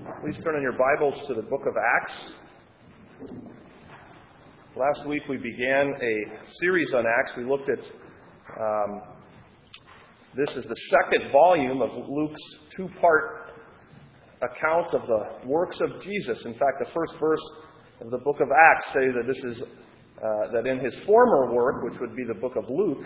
Please turn in your Bibles to the book of Acts. Last week we began a series on Acts. We looked at, this is the second volume of Luke's two-part account of the works of Jesus. In fact, the first verse of the book of Acts say that this is, that in his former work, which would be the book of Luke,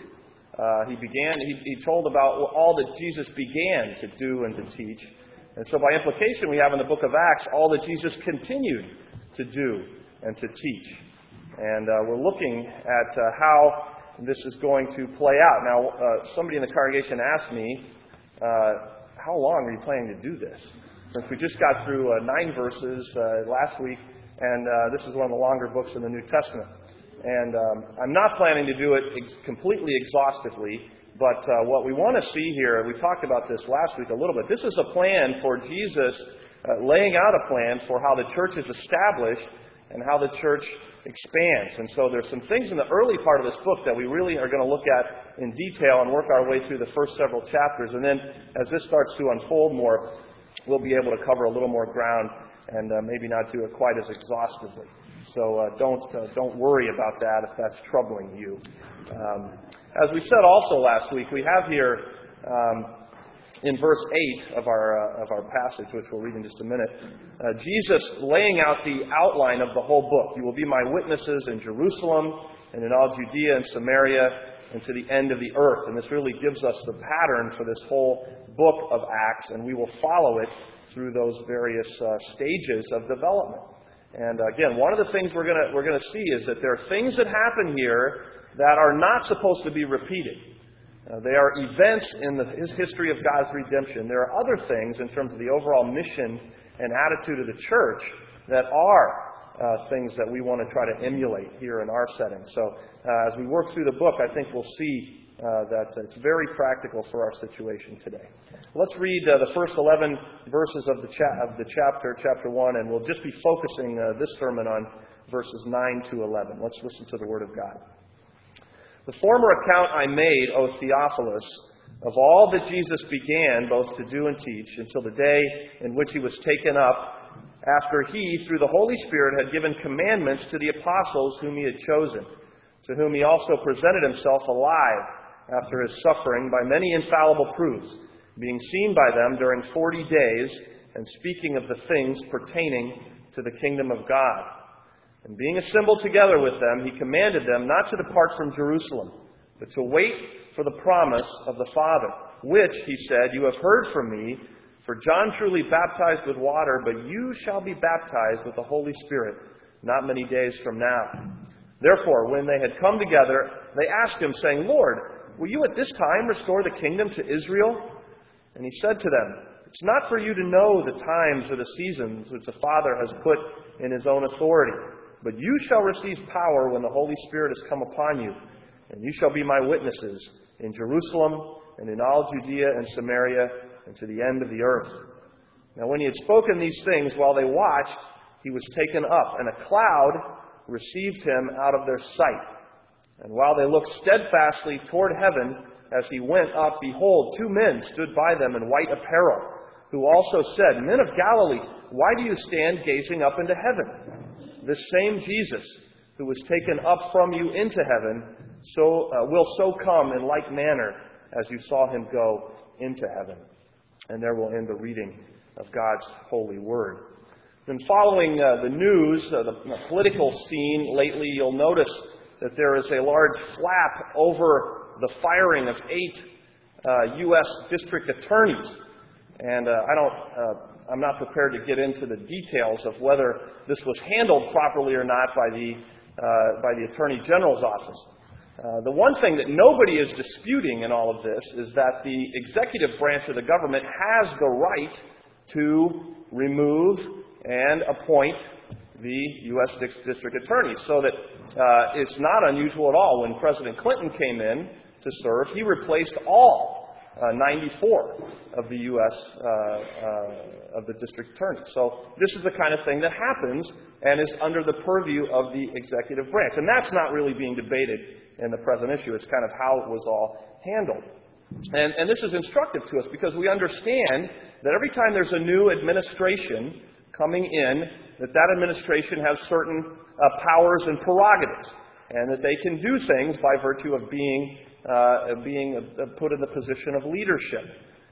he told about all that Jesus began to do and to teach. And so by implication, we have in the book of Acts all that Jesus continued to do and to teach. And we're looking at how this is going to play out. Now, somebody in the congregation asked me, how long are you planning to do this? Since we just got through 9 verses last week, and this is one of the longer books in the New Testament. And I'm not planning to do it completely exhaustively, but what we want to see here, we talked about this last week a little bit, this is a plan for Jesus laying out a plan for how the church is established and how the church expands. And so there's some things in the early part of this book that we really are going to look at in detail and work our way through the first several chapters. And then as this starts to unfold more, we'll be able to cover a little more ground and maybe not do it quite as exhaustively. So don't worry about that if that's troubling you. As we said also last week, we have here in verse 8 of our passage, which we'll read in just a minute, Jesus laying out the outline of the whole book. You will be my witnesses in Jerusalem and in all Judea and Samaria and to the end of the earth. And this really gives us the pattern for this whole book of Acts, and we will follow it through those various stages of development. And again, one of the things we're going to see is that there are things that happen here that are not supposed to be repeated. They are events in the history of God's redemption. There are other things in terms of the overall mission and attitude of the church that are things that we want to try to emulate here in our setting. So as we work through the book, I think we'll see that it's very practical for our situation today. Let's read the first 11 verses of the chapter 1, and we'll just be focusing this sermon on verses 9 to 11. Let's listen to the Word of God. The former account I made, O Theophilus, of all that Jesus began both to do and teach until the day in which he was taken up, after he, through the Holy Spirit, had given commandments to the apostles whom he had chosen, to whom he also presented himself alive after his suffering by many infallible proofs, being seen by them during 40 days, and speaking of the things pertaining to the kingdom of God. And being assembled together with them, he commanded them not to depart from Jerusalem, but to wait for the promise of the Father, which, he said, you have heard from me, for John truly baptized with water, but you shall be baptized with the Holy Spirit not many days from now. Therefore, when they had come together, they asked him, saying, Lord, will you at this time restore the kingdom to Israel? And he said to them, it's not for you to know the times or the seasons which the Father has put in his own authority, but you shall receive power when the Holy Spirit has come upon you, and you shall be my witnesses in Jerusalem and in all Judea and Samaria and to the end of the earth. Now when he had spoken these things, while they watched, he was taken up, and a cloud received him out of their sight. And while they looked steadfastly toward heaven as he went up, behold, 2 men stood by them in white apparel, who also said, Men of Galilee, why do you stand gazing up into heaven? This same Jesus, who was taken up from you into heaven, will so come in like manner as you saw him go into heaven. And there will end the reading of God's holy word. Then following the news, the political scene lately, you'll notice that there is a large flap over the firing of 8 U.S. district attorneys. And I'm not prepared to get into the details of whether this was handled properly or not by the Attorney General's office. The one thing that nobody is disputing in all of this is that the executive branch of the government has the right to remove and appoint the U.S. district attorneys. So that it's not unusual at all. When President Clinton came in to serve, he replaced all 94 of the U.S. Of the district attorneys. So this is the kind of thing that happens and is under the purview of the executive branch. And that's not really being debated in the present issue. It's kind of how it was all handled. And this is instructive to us because we understand that every time there's a new administration coming in, that administration has certain powers and prerogatives, and that they can do things by virtue of being put in the position of leadership.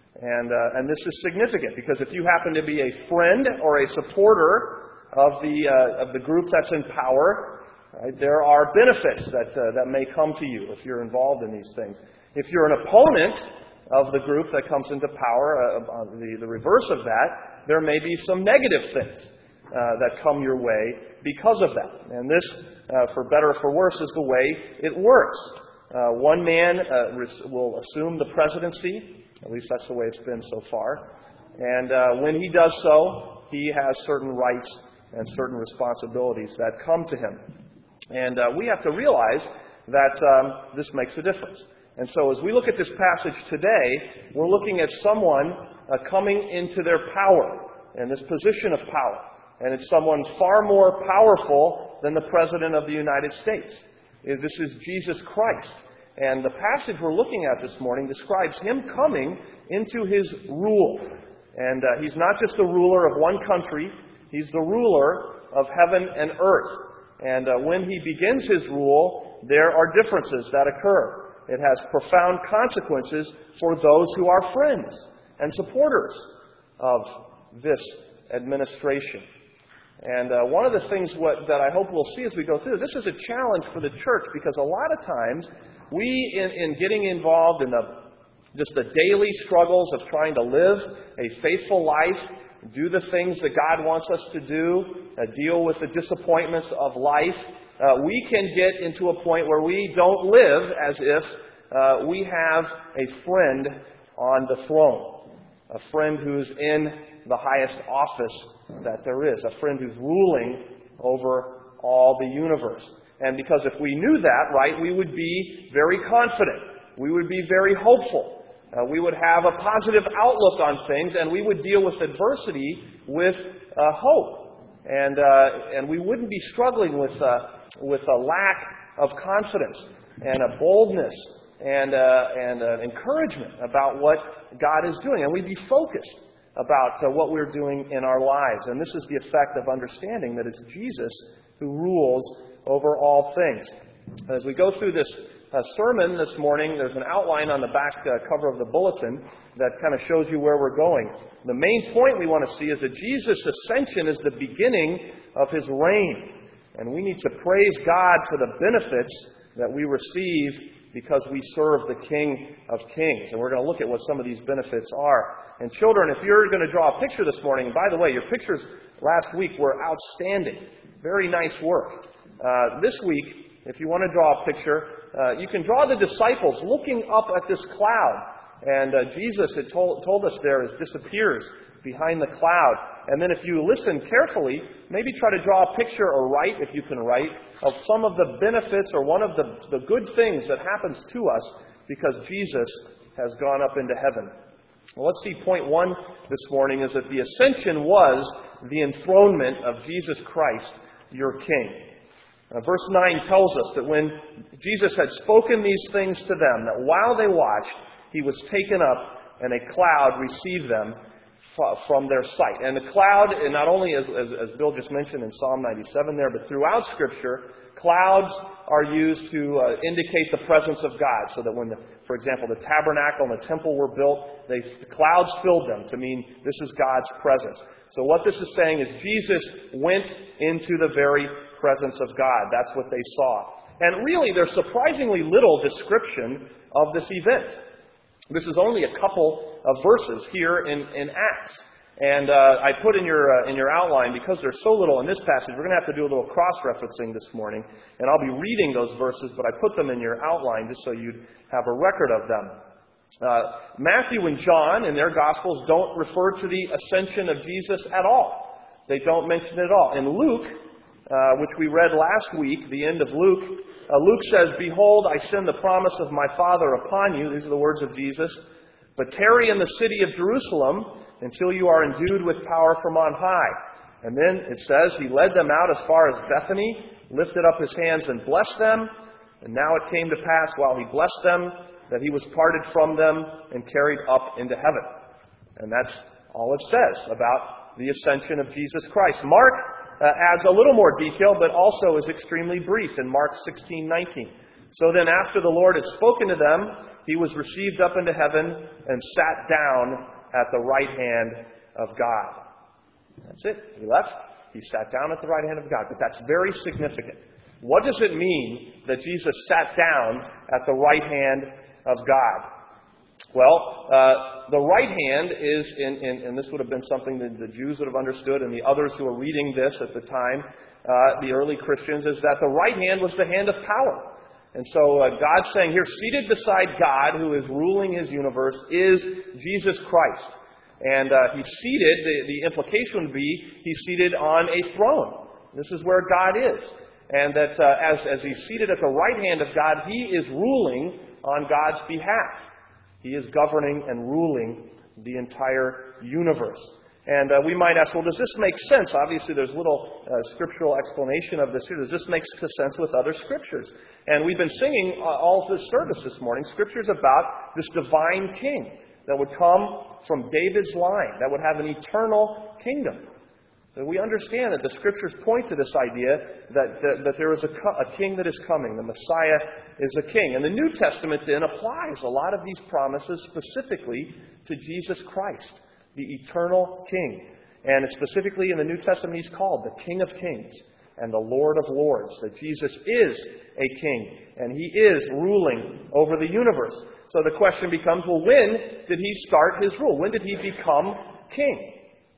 And this is significant because if you happen to be a friend or a supporter of the group that's in power, right, there are benefits that may come to you if you're involved in these things. If you're an opponent of the group that comes into power, the reverse of that, there may be some negative things that come your way because of that. And this, for better or for worse, is the way it works. One man will assume the presidency. At least that's the way it's been so far. And when he does so, he has certain rights and certain responsibilities that come to him. And we have to realize that this makes a difference. And so as we look at this passage today, we're looking at someone coming into their power, in this position of power. And it's someone far more powerful than the President of the United States. This is Jesus Christ. And the passage we're looking at this morning describes him coming into his rule. And he's not just the ruler of one country, he's the ruler of heaven and earth. And when he begins his rule, there are differences that occur. It has profound consequences for those who are friends and supporters of this administration. And one of the things that I hope we'll see as we go through this is a challenge for the church, because a lot of times we, in getting involved in just the daily struggles of trying to live a faithful life, do the things that God wants us to do, deal with the disappointments of life, we can get into a point where we don't live as if we have a friend on the throne, a friend who's in the highest office that there is, a friend who's ruling over all the universe. And because if we knew that, right, we would be very confident. We would be very hopeful. We would have a positive outlook on things, and we would deal with adversity with hope. And we wouldn't be struggling with a lack of confidence and a boldness and encouragement about what God is doing. And we'd be focused about what we're doing in our lives. And this is the effect of understanding that it's Jesus who rules over all things. As we go through this sermon this morning, there's an outline on the back cover of the bulletin that kind of shows you where we're going. The main point we want to see is that Jesus' ascension is the beginning of his reign. And we need to praise God for the benefits that we receive because we serve the King of Kings. And we're going to look at what some of these benefits are. And children, if you're going to draw a picture this morning, and by the way, your pictures last week were outstanding. Very nice work. This week, if you want to draw a picture, you can draw the disciples looking up at this cloud. And Jesus, it told us there, disappears behind the cloud. And then if you listen carefully, maybe try to draw a picture or write, if you can write, of some of the benefits or one of the good things that happens to us because Jesus has gone up into heaven. Well, let's see, point one this morning is that the ascension was the enthronement of Jesus Christ, your King. Verse 9 tells us that when Jesus had spoken these things to them, that while they watched, he was taken up and a cloud received them from their sight. And the cloud, and not only as Bill just mentioned in Psalm 97 there, but throughout Scripture, clouds are used to indicate the presence of God. So that when, for example, the tabernacle and the temple were built, the clouds filled them to mean this is God's presence. So what this is saying is Jesus went into the very presence of God. That's what they saw. And really, there's surprisingly little description of this event. This is only a couple of verses here in Acts. And I put in your outline, because there's so little in this passage, we're going to have to do a little cross-referencing this morning. And I'll be reading those verses, but I put them in your outline just so you'd have a record of them. Matthew and John, in their Gospels, don't refer to the ascension of Jesus at all. They don't mention it at all. In Luke, which we read last week, the end of Luke, Luke says, "Behold, I send the promise of my Father upon you." These are the words of Jesus. "But tarry in the city of Jerusalem until you are endued with power from on high." And then it says, "He led them out as far as Bethany, lifted up his hands and blessed them. And now it came to pass, while he blessed them, that he was parted from them and carried up into heaven." And that's all it says about the ascension of Jesus Christ. Mark adds a little more detail, but also is extremely brief in Mark 16:19. So then after the Lord had spoken to them, he was received up into heaven and sat down at the right hand of God. That's it. He left. He sat down at the right hand of God. But that's very significant. What does it mean that Jesus sat down at the right hand of God? Well, the right hand is, and this would have been something that the Jews would have understood, and the others who were reading this at the time, the early Christians, is that the right hand was the hand of power. And so God's saying here, seated beside God, who is ruling his universe, is Jesus Christ. And he's seated, the implication would be, he's seated on a throne. This is where God is. And that as he's seated at the right hand of God, he is ruling on God's behalf. He is governing and ruling the entire universe. And we might ask, well, does this make sense? Obviously, there's little scriptural explanation of this here. Does this make sense with other scriptures? And we've been singing all of this service this morning, scriptures about this divine king that would come from David's line, that would have an eternal kingdom. So we understand that the scriptures point to this idea that there is a king that is coming. The Messiah is a king. And the New Testament then applies a lot of these promises specifically to Jesus Christ, the eternal king. And specifically in the New Testament, he's called the King of Kings and the Lord of Lords. That Jesus is a king and he is ruling over the universe. So the question becomes, well, when did he start his rule? When did he become king?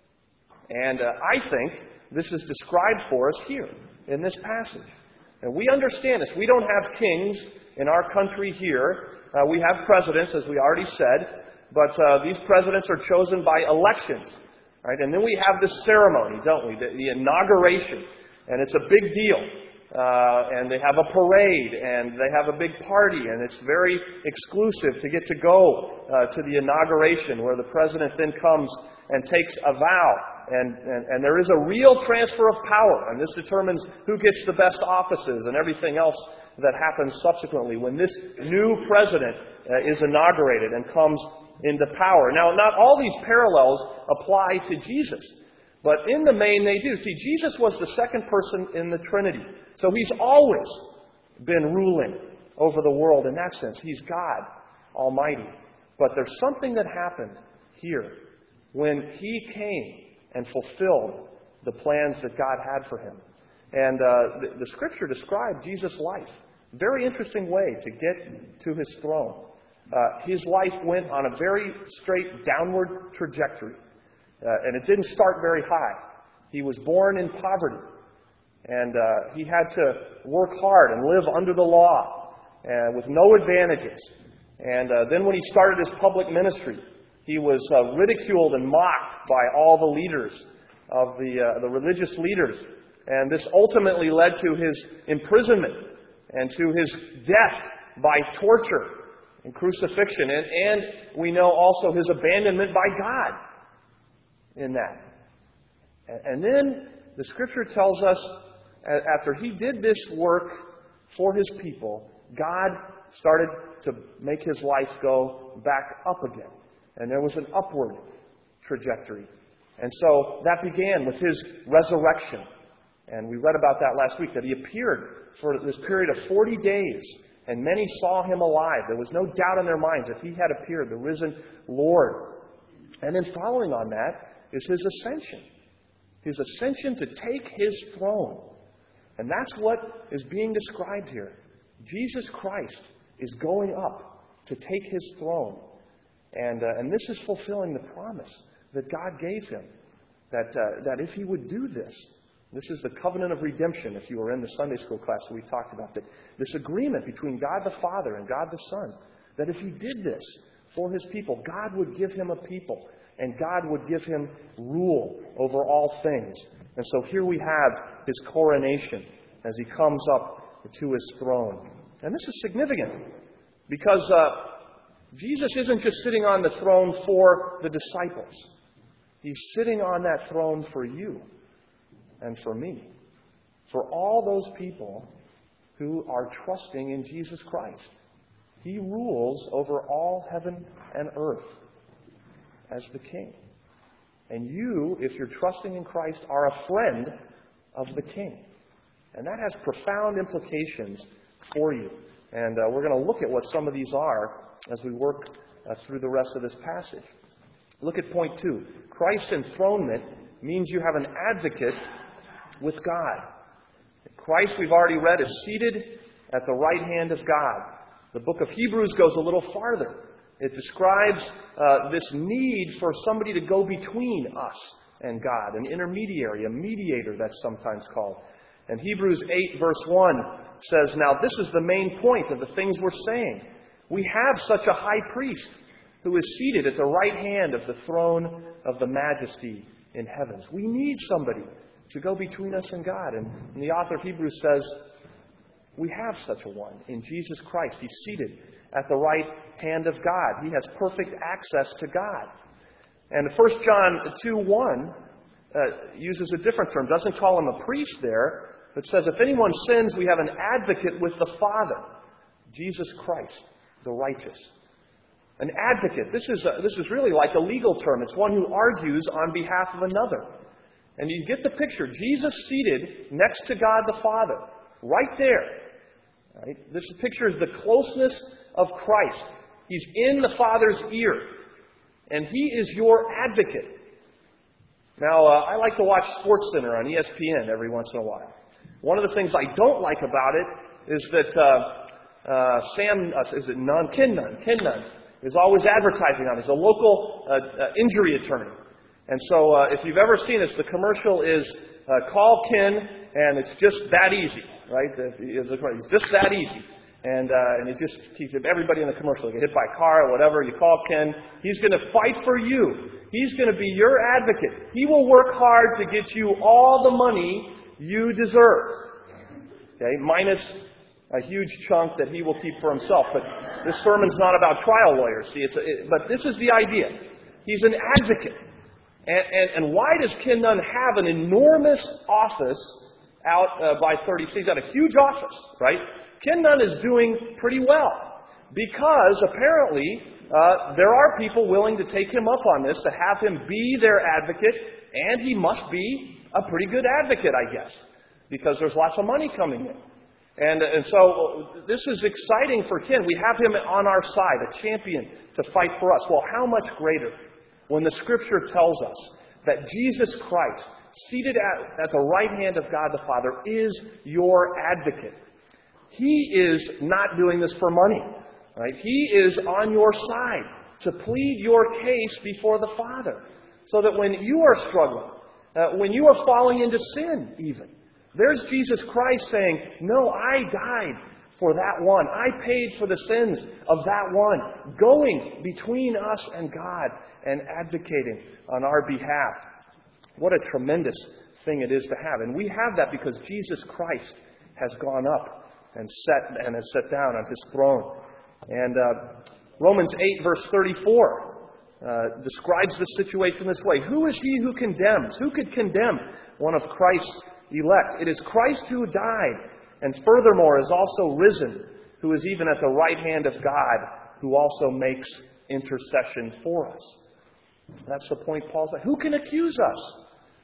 And I think this is described for us here in this passage. And we understand this. We don't have kings in our country here. We have presidents, as we already said. But these presidents are chosen by elections. Right? And then we have this ceremony, don't we? The inauguration. And it's a big deal. And they have a parade. And they have a big party. And it's very exclusive to get to go to the inauguration, where the president then comes and takes a vow. And there is a real transfer of power. And this determines who gets the best offices and everything else that happens subsequently when this new president is inaugurated and comes into power. Now, not all these parallels apply to Jesus, but in the main they do. See, Jesus was the second person in the Trinity. So he's always been ruling over the world in that sense. He's God Almighty. But there's something that happened here when he came and fulfilled the plans that God had for him. And the Scripture described Jesus' life. Very interesting way to get to his throne. His life went on a very straight downward trajectory. And it didn't start very high. He was born in poverty. And he had to work hard and live under the law with no advantages. And then when he started his public ministry, he was ridiculed and mocked by all the leaders of the religious leaders. And this ultimately led to his imprisonment and to his death by torture and crucifixion. And we know also his abandonment by God in that. And then the Scripture tells us, after he did this work for his people, God started to make his life go back up again. And there was an upward trajectory. And so that began with his resurrection. And we read about that last week, that he appeared for this period of 40 days. And many saw him alive. There was no doubt in their minds that he had appeared, the risen Lord. And then following on that is his ascension. His ascension to take his throne. And that's what is being described here. Jesus Christ is going up to take his throne. And this is fulfilling the promise that God gave him. That if he would do this, this is the covenant of redemption, if you were in the Sunday school class that we talked about, that this agreement between God the Father and God the Son, that if he did this for his people, God would give him a people, and God would give him rule over all things. And so here we have his coronation as he comes up to his throne. And this is significant, because Jesus isn't just sitting on the throne for the disciples. He's sitting on that throne for you and for me. For all those people who are trusting in Jesus Christ. He rules over all heaven and earth as the King. And you, if you're trusting in Christ, are a friend of the King. And that has profound implications for you. And we're going to look at what some of these are as we work through the rest of this passage. Look at point 2. Christ's enthronement means you have an advocate with God. Christ, we've already read, is seated at the right hand of God. The book of Hebrews goes a little farther. It describes this need for somebody to go between us and God, an intermediary, a mediator, that's sometimes called. And Hebrews 8 verse 1 says, now this is the main point of the things we're saying. We have such a high priest who is seated at the right hand of the throne of the majesty in heavens. We need somebody to go between us and God. And the author of Hebrews says, we have such a one in Jesus Christ. He's seated at the right hand of God. He has perfect access to God. And 1 John 2:1 uses a different term. Doesn't call him a priest there, but says, if anyone sins, we have an advocate with the Father, Jesus Christ, the righteous. An advocate. This is really like a legal term. It's one who argues on behalf of another. And you get the picture. Jesus seated next to God the Father, right there. Right? This picture is the closeness of Christ. He's in the Father's ear. And He is your advocate. Now, I like to watch SportsCenter on ESPN every once in a while. One of the things I don't like about it is that Ken Nunn is always advertising on it. He's a local injury attorney. And so if you've ever seen this, the commercial is call Ken, and it's just that easy, right? It's just that easy. And it just keeps everybody in the commercial. They get hit by a car or whatever. You call Ken. He's going to fight for you. He's going to be your advocate. He will work hard to get you all the money you deserve. Okay, minus a huge chunk that he will keep for himself. But this sermon's not about trial lawyers. See, but this is the idea. He's an advocate. And why does Ken Nunn have an enormous office out by 30? He's got a huge office, right? Ken Nunn is doing pretty well because apparently there are people willing to take him up on this, to have him be their advocate, and he must be a pretty good advocate, I guess, because there's lots of money coming in. And so this is exciting for Ken. We have him on our side, a champion to fight for us. Well, how much greater when the Scripture tells us that Jesus Christ, seated at the right hand of God the Father, is your advocate. He is not doing this for money. Right? He is on your side to plead your case before the Father. So that when you are struggling, when you are falling into sin even, there's Jesus Christ saying, no, I died for that one. I paid for the sins of that one. Going between us and God and advocating on our behalf. What a tremendous thing it is to have. And we have that because Jesus Christ has gone up and has sat down on His throne. And Romans 8 verse 34 describes the situation this way. Who is he who condemns? Who could condemn one of Christ's elect? It is Christ who died, and furthermore is also risen, who is even at the right hand of God, who also makes intercession for us. That's the point Paul's like. Who can accuse us?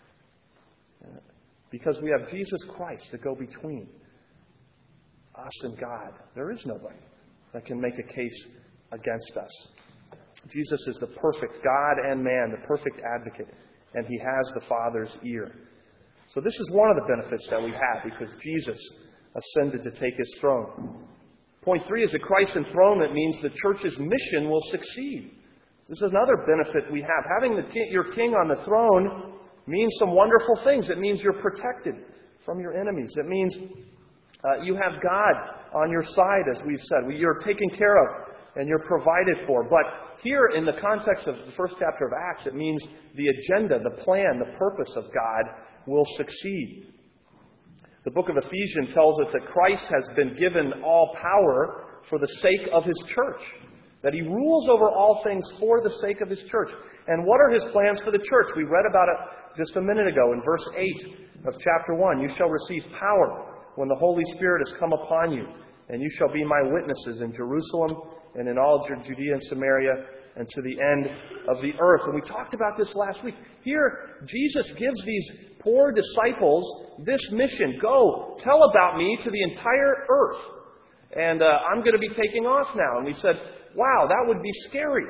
Because we have Jesus Christ to go between us and God. There is nobody that can make a case against us. Jesus is the perfect God and man, the perfect advocate, and He has the Father's ear. So this is one of the benefits that we have because Jesus ascended to take His throne. Point 3 is that Christ's enthronement means the church's mission will succeed. This is another benefit we have. Having your king on the throne means some wonderful things. It means you're protected from your enemies. It means you have God on your side, as we've said. You're taken care of and you're provided for. But here, in the context of the first chapter of Acts, it means the agenda, the plan, the purpose of God will succeed. The book of Ephesians tells us that Christ has been given all power for the sake of His church. That He rules over all things for the sake of His church. And what are His plans for the church? We read about it just a minute ago in verse 8 of chapter 1. You shall receive power when the Holy Spirit has come upon you, and you shall be my witnesses in Jerusalem and in all Judea and Samaria and to the end of the earth. And we talked about this last week. Here, Jesus gives these poor disciples this mission. Go, tell about me to the entire earth. And I'm going to be taking off now. And we said, wow, that would be scary.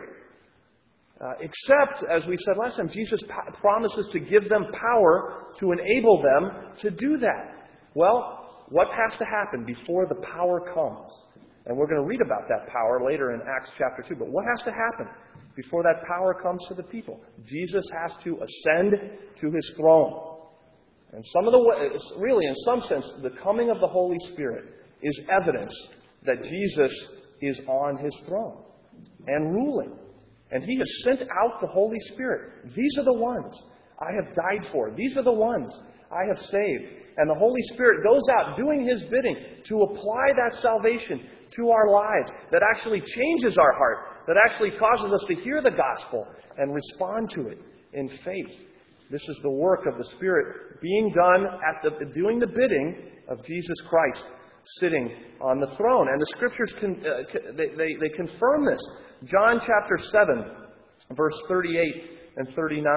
Except, as we said last time, Jesus promises to give them power to enable them to do that. Well, what has to happen before the power comes? And we're going to read about that power later in Acts chapter 2. But what has to happen before that power comes to the people? Jesus has to ascend to His throne. And really, in some sense, the coming of the Holy Spirit is evidence that Jesus is on His throne and ruling. And He has sent out the Holy Spirit. These are the ones I have died for. These are the ones I have saved. And the Holy Spirit goes out doing His bidding to apply that salvation to our lives, that actually changes our heart, that actually causes us to hear the gospel and respond to it in faith. This is the work of the Spirit being done doing the bidding of Jesus Christ sitting on the throne. And the Scriptures they confirm this. John chapter 7, verse 38 and 39.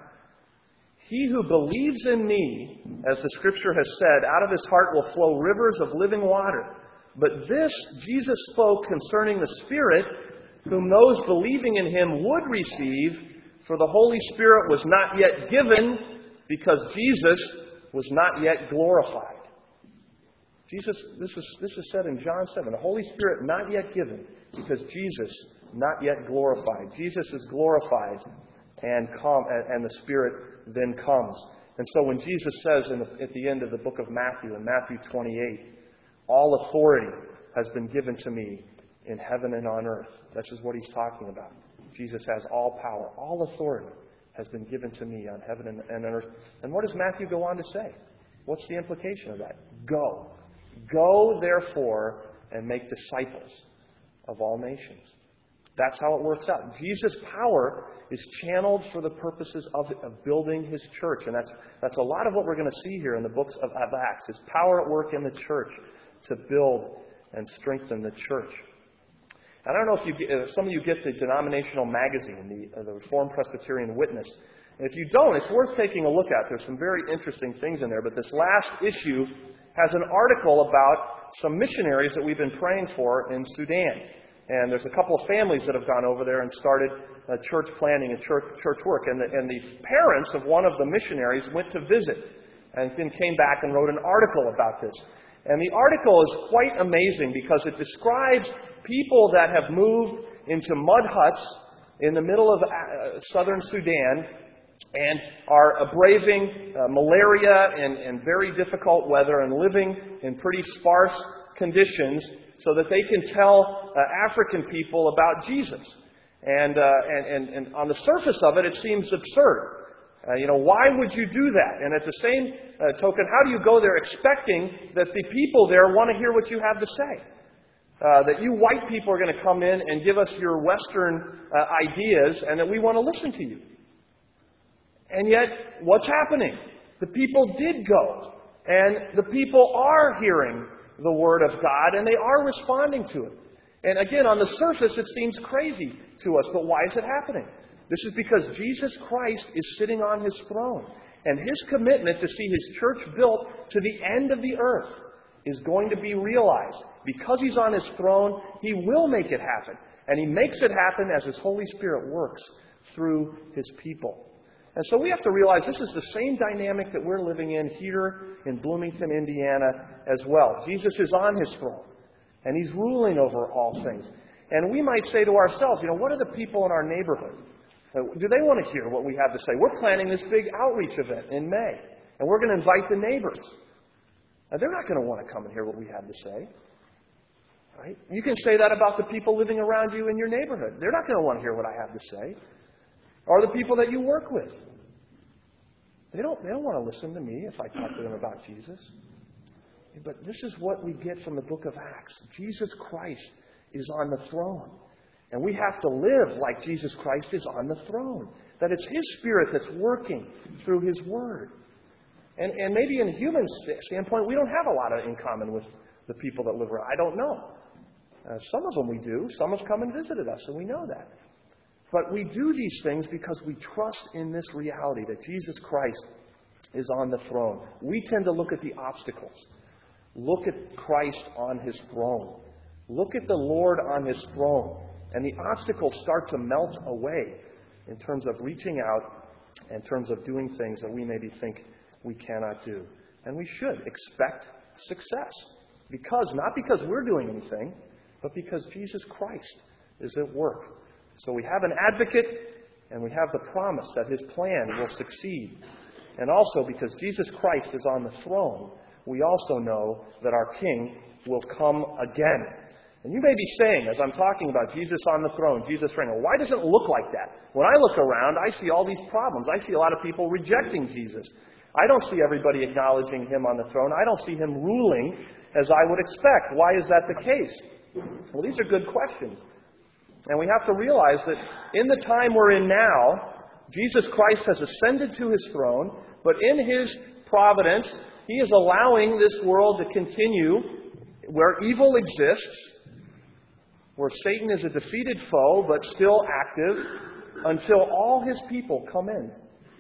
He who believes in me, as the Scripture has said, out of his heart will flow rivers of living water. But this Jesus spoke concerning the Spirit, whom those believing in Him would receive, for the Holy Spirit was not yet given, because Jesus was not yet glorified. This is said in John 7. The Holy Spirit not yet given, because Jesus not yet glorified. Jesus is glorified, and the Spirit then comes. And so when Jesus says at the end of the book of Matthew, in Matthew 28, all authority has been given to me in heaven and on earth. This is what He's talking about. Jesus has all power. All authority has been given to me on heaven and on earth. And what does Matthew go on to say? What's the implication of that? Go. Go, therefore, and make disciples of all nations. That's how it works out. Jesus' power is channeled for the purposes of building His church. And that's a lot of what we're going to see here in the books of Acts. His power at work in the church to build and strengthen the church. And I don't know if some of you get the denominational magazine, the Reformed Presbyterian Witness. And if you don't, it's worth taking a look at. There's some very interesting things in there. But this last issue has an article about some missionaries that we've been praying for in Sudan. And there's a couple of families that have gone over there and started church planting and church work. And the parents of one of the missionaries went to visit and then came back and wrote an article about this. And the article is quite amazing because it describes people that have moved into mud huts in the middle of southern Sudan and are braving malaria and very difficult weather and living in pretty sparse conditions so that they can tell African people about Jesus. And on the surface of it, it seems absurd. Why would you do that? And at the same token, how do you go there expecting that the people there want to hear what you have to say? That you white people are going to come in and give us your Western ideas and that we want to listen to you. And yet, what's happening? The people did go. And the people are hearing the Word of God and they are responding to it. And again, on the surface, it seems crazy to us. But why is it happening? This is because Jesus Christ is sitting on His throne. And His commitment to see His church built to the end of the earth is going to be realized. Because He's on His throne, He will make it happen. And He makes it happen as His Holy Spirit works through His people. And so we have to realize this is the same dynamic that we're living in here in Bloomington, Indiana as well. Jesus is on His throne. And He's ruling over all things. And we might say to ourselves, what are the people in our neighborhood? Do they want to hear what we have to say? We're planning this big outreach event in May. And we're going to invite the neighbors. Now, they're not going to want to come and hear what we have to say. Right? You can say that about the people living around you in your neighborhood. They're not going to want to hear what I have to say. Or the people that you work with. They don't want to listen to me if I talk to them about Jesus. But this is what we get from the book of Acts. Jesus Christ is on the throne. And we have to live like Jesus Christ is on the throne. That it's His Spirit that's working through His Word. And maybe in a human standpoint, we don't have a lot in common with the people that live around. I don't know. Some of them we do. Some have come and visited us, and we know that. But we do these things because we trust in this reality that Jesus Christ is on the throne. We tend to look at the obstacles. Look at Christ on His throne. Look at the Lord on His throne. And the obstacles start to melt away in terms of reaching out, in terms of doing things that we maybe think we cannot do. And we should expect success. Not because we're doing anything, but because Jesus Christ is at work. So we have an advocate, and we have the promise that His plan will succeed. And also because Jesus Christ is on the throne, we also know that our King will come again. And you may be saying, as I'm talking about Jesus on the throne, Jesus reigning, why does it look like that? When I look around, I see all these problems. I see a lot of people rejecting Jesus. I don't see everybody acknowledging Him on the throne. I don't see Him ruling as I would expect. Why is that the case? Well, these are good questions. And we have to realize that in the time we're in now, Jesus Christ has ascended to His throne, but in His providence, He is allowing this world to continue where evil exists, where Satan is a defeated foe, but still active, until all His people come in.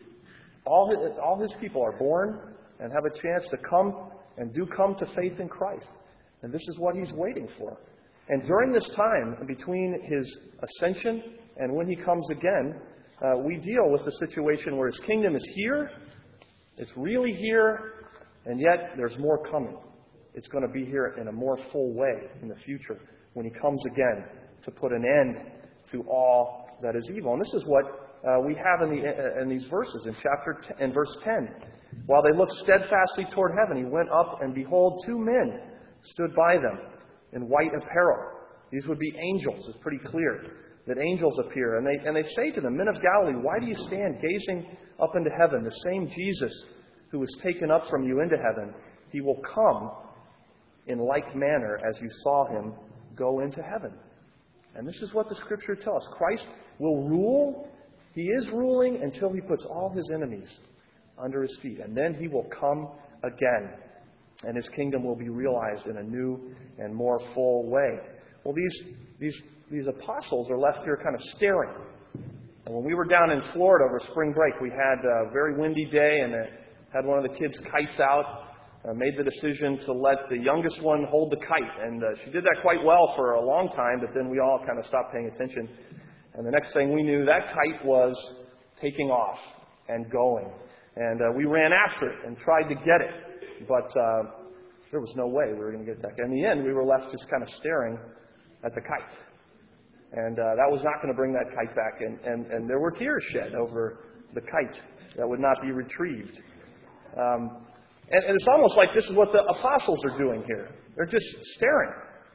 All His people are born and have a chance to come to faith in Christ. And this is what He's waiting for. And during this time, between His ascension and when He comes again, we deal with the situation where His kingdom is here, it's really here, and yet there's more coming. It's going to be here in a more full way in the future when He comes again to put an end to all that is evil. And this is what we have in these verses. In verse 10, while they looked steadfastly toward heaven, He went up, and behold, 2 men stood by them in white apparel. These would be angels. It's pretty clear that angels appear. And they say to them, Men of Galilee, why do you stand gazing up into heaven? The same Jesus who was taken up from you into heaven, He will come in like manner as you saw Him go into heaven. And this is what the Scripture tells us. Christ will rule. He is ruling until He puts all His enemies under His feet. And then He will come again. And His kingdom will be realized in a new and more full way. Well, these apostles are left here kind of staring. And when we were down in Florida over spring break, we had a very windy day and had one of the kids' kites out. Made the decision to let the youngest one hold the kite. And she did that quite well for a long time, but then we all kind of stopped paying attention. And the next thing we knew, that kite was taking off and going. And we ran after it and tried to get it. But there was no way we were going to get that. In the end, we were left just kind of staring at the kite. And that was not going to bring that kite back. And there were tears shed over the kite that would not be retrieved. And it's almost like this is what the apostles are doing here. They're just staring.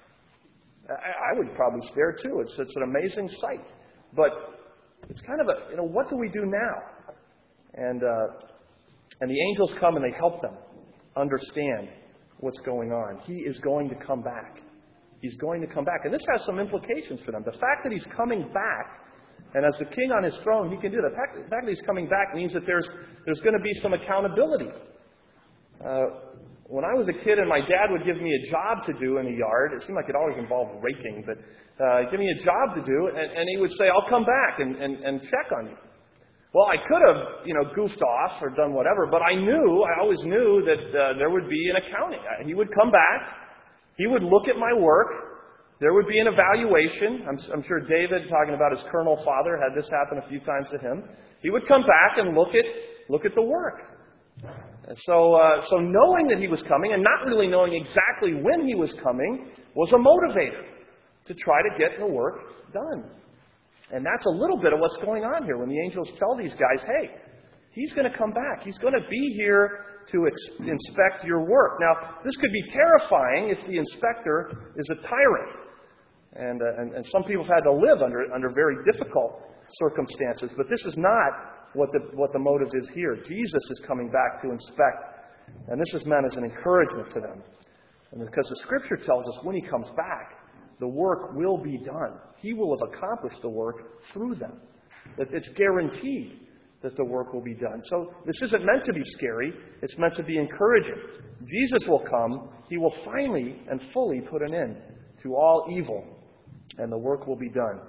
I would probably stare too. It's an amazing sight. But it's kind of what do we do now? And the angels come and they help them understand what's going on. He is going to come back. He's going to come back. And this has some implications for them. The fact that He's coming back, and as the King on His throne, He can do that. The fact that He's coming back means that there's going to be some accountability. When I was a kid and my dad would give me a job to do in the yard, it seemed like it always involved raking, but give me a job to do, and he would say, I'll come back and check on you. Well, I could have, goofed off or done whatever, but I always knew that there would be an accounting. He would come back, he would look at my work, there would be an evaluation. I'm sure David, talking about his colonel father, had this happen a few times to him. He would come back and look at the work. So knowing that He was coming and not really knowing exactly when He was coming was a motivator to try to get the work done. And that's a little bit of what's going on here when the angels tell these guys, hey, He's going to come back. He's going to be here to inspect your work. Now, this could be terrifying if the inspector is a tyrant. And some people have had to live under very difficult circumstances. But this is not what the motive is here. Jesus is coming back to inspect. And this is meant as an encouragement to them. And because the Scripture tells us when He comes back, the work will be done. He will have accomplished the work through them. That it's guaranteed that the work will be done. So this isn't meant to be scary. It's meant to be encouraging. Jesus will come. He will finally and fully put an end to all evil. And the work will be done.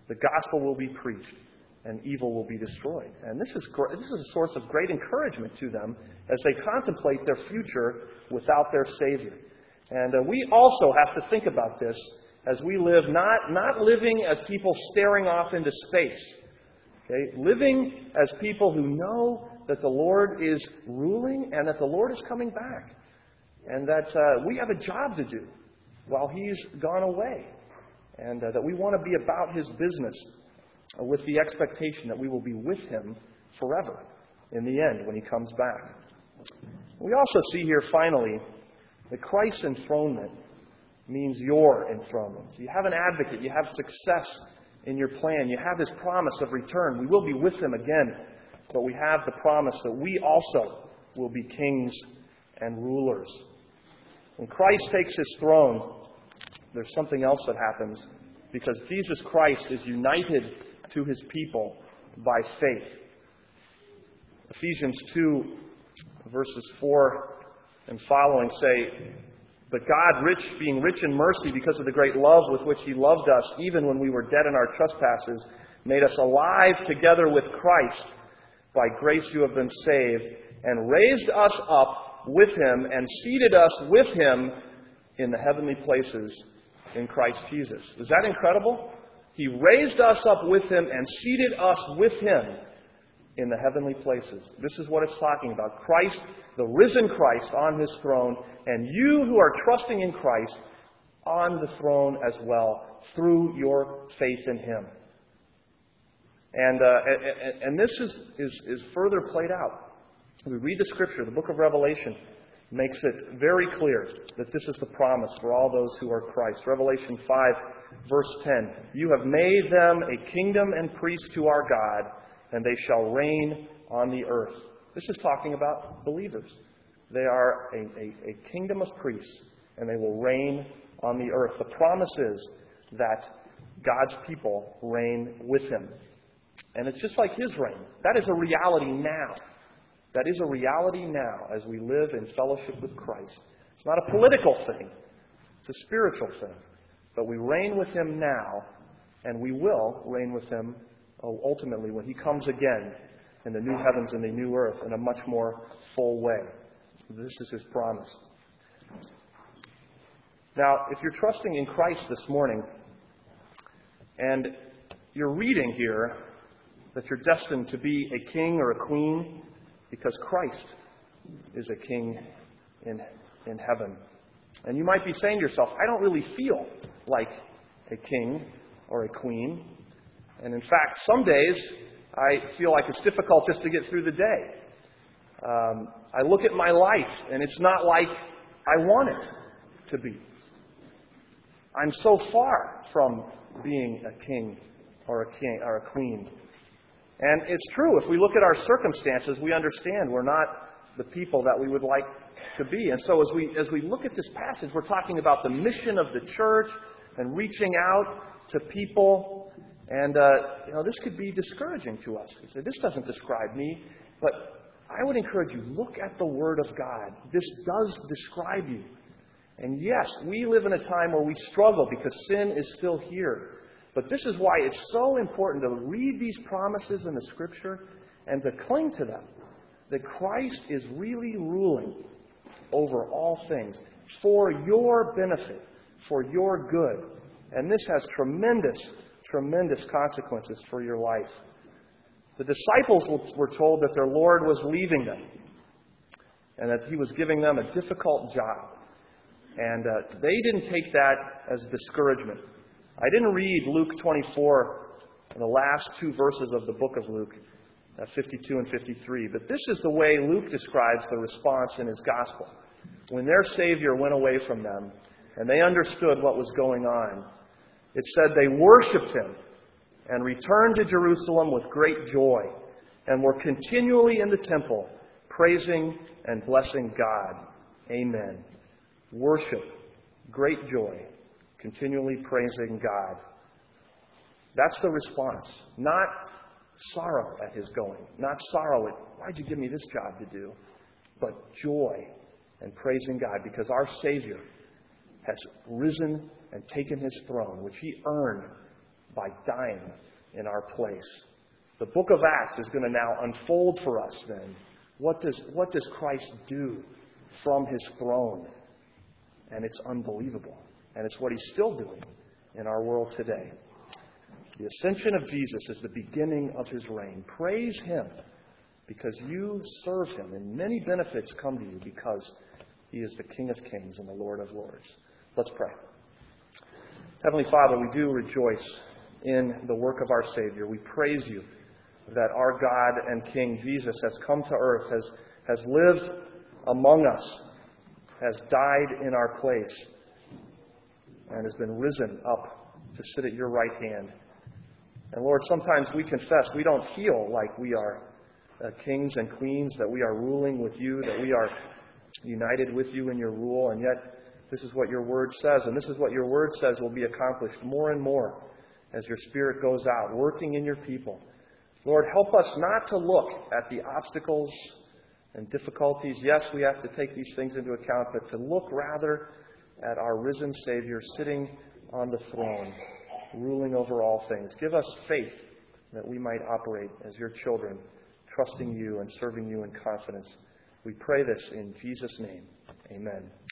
The gospel will be preached, and evil will be destroyed. And this is a source of great encouragement to them as they contemplate their future without their Savior. And we also have to think about this as we live, not living as people staring off into space. Okay? Living as people who know that the Lord is ruling and that the Lord is coming back. And that we have a job to do while He's gone away. And that we want to be about His business with the expectation that we will be with Him forever in the end when He comes back. We also see here, finally, that Christ's enthronement means your enthronement. You have an advocate. You have success in your plan. You have His promise of return. We will be with Him again. But we have the promise that we also will be kings and rulers. When Christ takes His throne, there's something else that happens because Jesus Christ is united to His people by faith. Ephesians 2, verses 4 and following say, "But God, being rich in mercy because of the great love with which He loved us, even when we were dead in our trespasses, made us alive together with Christ. By grace you have been saved, and raised us up with Him, and seated us with Him in the heavenly places in Christ Jesus." Is that incredible? He raised us up with Him and seated us with Him in the heavenly places. This is what it's talking about. Christ, the risen Christ on His throne, and you who are trusting in Christ on the throne as well through your faith in Him. And this is further played out. We read the Scripture, the book of Revelation makes it very clear that this is the promise for all those who are Christ. Revelation 5, verse 10. "You have made them a kingdom and priests to our God, and they shall reign on the earth." This is talking about believers. They are a kingdom of priests, and they will reign on the earth. The promise is that God's people reign with Him. And it's just like His reign. That is a reality now. That is a reality now as we live in fellowship with Christ. It's not a political thing. It's a spiritual thing. But we reign with Him now, and we will reign with Him ultimately when He comes again in the new heavens and the new earth in a much more full way. This is His promise. Now, if you're trusting in Christ this morning, and you're reading here that you're destined to be a king or a queen because Christ is a king in heaven. And you might be saying to yourself, I don't really feel like a king or a queen. And in fact, some days I feel like it's difficult just to get through the day. I look at my life and it's not like I want it to be. I'm so far from being a king or a queen. And it's true, if we look at our circumstances, we understand we're not the people that we would like to be. And so as we look at this passage, we're talking about the mission of the church and reaching out to people. And, this could be discouraging to us. You say, this doesn't describe me. But I would encourage you, look at the Word of God. This does describe you. And yes, we live in a time where we struggle because sin is still here. But this is why it's so important to read these promises in the Scripture and to cling to them. That Christ is really ruling over all things for your benefit, for your good. And this has tremendous, tremendous consequences for your life. The disciples were told that their Lord was leaving them and that He was giving them a difficult job. And they didn't take that as discouragement. I didn't read Luke 24, the last two verses of the book of Luke, 52 and 53. But this is the way Luke describes the response in his gospel. When their Savior went away from them and they understood what was going on, it said they worshipped Him and returned to Jerusalem with great joy and were continually in the temple praising and blessing God. Amen. Worship, great joy, continually praising God. That's the response. Not sorrow at His going. Not sorrow at, why'd you give me this job to do? But joy and praising God because our Savior has risen and taken His throne, which He earned by dying in our place. The book of Acts is going to now unfold for us then. What does Christ do from his throne? And it's unbelievable. And it's what he's still doing in our world today. The ascension of Jesus is the beginning of his reign. Praise him because you serve him, and many benefits come to you because he is the King of Kings and the Lord of Lords. Let's pray. Heavenly Father, we do rejoice in the work of our Savior. We praise you that our God and King Jesus has come to earth, has lived among us, has died in our place, and has been risen up to sit at your right hand. And Lord, sometimes we confess we don't feel like we are kings and queens, that we are ruling with you, that we are united with you in your rule, and yet this is what your word says, and this is what your word says will be accomplished more and more as your Spirit goes out, working in your people. Lord, help us not to look at the obstacles and difficulties. Yes, we have to take these things into account, but to look rather at our risen Savior sitting on the throne, ruling over all things. Give us faith that we might operate as your children, trusting you and serving you in confidence. We pray this in Jesus' name. Amen.